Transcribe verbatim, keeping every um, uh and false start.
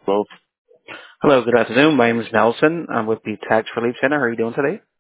Hello. Hello, good afternoon. My name is Nelson. I'm with the Tax Relief Center. How are you doing today?